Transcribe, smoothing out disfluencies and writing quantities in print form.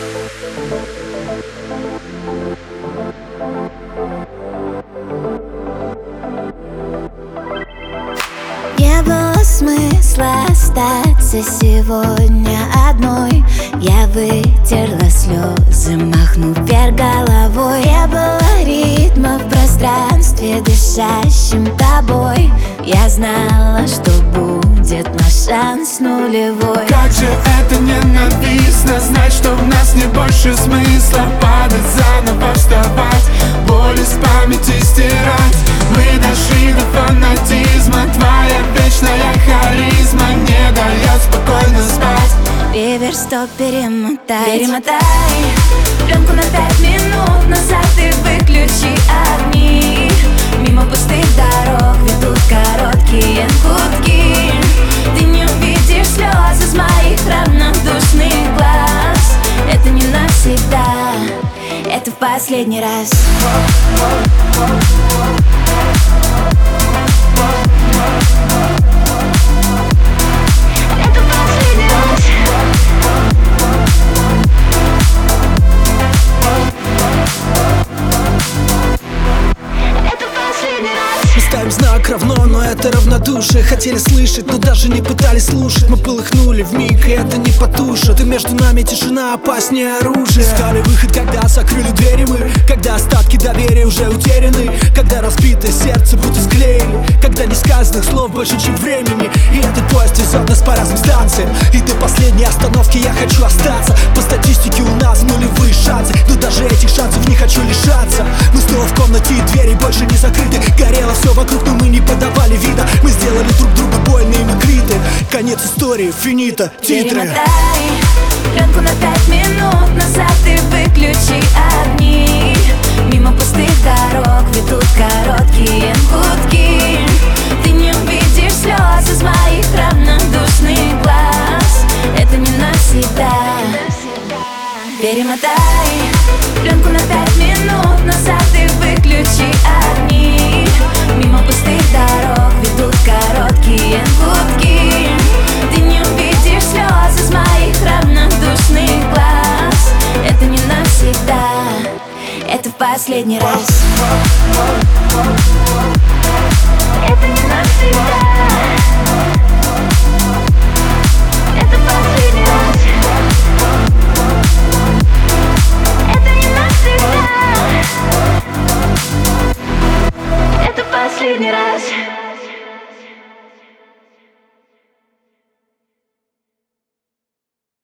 Не было смысла остаться сегодня одной. Я вытерла слезы, махнув вверх головой. Не было ритма в пространстве, дышащем тобой. Я знала, что будет наш шанс нулевой. Как же это ненавистно, знать, что в нас не больше смысла. Падать заново, вставать, боль из памяти стирать. Мы дошли до фанатизма, твоя вечная харизма не дает спокойно спать. Реверс, стоп, перемотай. Перемотай пленку на 5 минут назад и выключи огни. Мимо пустых дорог ведут короткие гудки. Ты не увидишь слез из моих равнодушных глаз. Это не навсегда, это в последний раз. Ставим знак равно, но это равнодушие. Хотели слышать, но даже не пытались слушать. Мы полыхнули вмиг, и это не потушит. И между нами тишина опаснее оружия. Искали выход, когда закрыли двери мы. Когда остатки доверия уже утеряны. Когда разбитое сердце будто склеили. Когда несказанных слов больше, чем времени. И этот поезд везет нас по разным станциям. И до последней остановки я хочу остаться. По статистике у нас нулевые шансы, но даже этих шансов не хочу лишаться. Мы снова в комнате, и двери больше не закрыты. Горело все вокруг, но мы не подавали вида. Мы сделали друг другу больно, и мы криты. Конец истории, финита, титры. Перемотай пленку на 5 минут назад и выключи огни. Мимо пустых дорог ведут короткие гудки. Ты не увидишь слез из моих равнодушных глаз. Это не навсегда. Перемотай пленку на 5 минут назад и выключи огни. Мимо пустых дорог ведут короткие гудки. Ты не увидишь слез из моих равнодушных глаз. Это не навсегда, это в последний раз.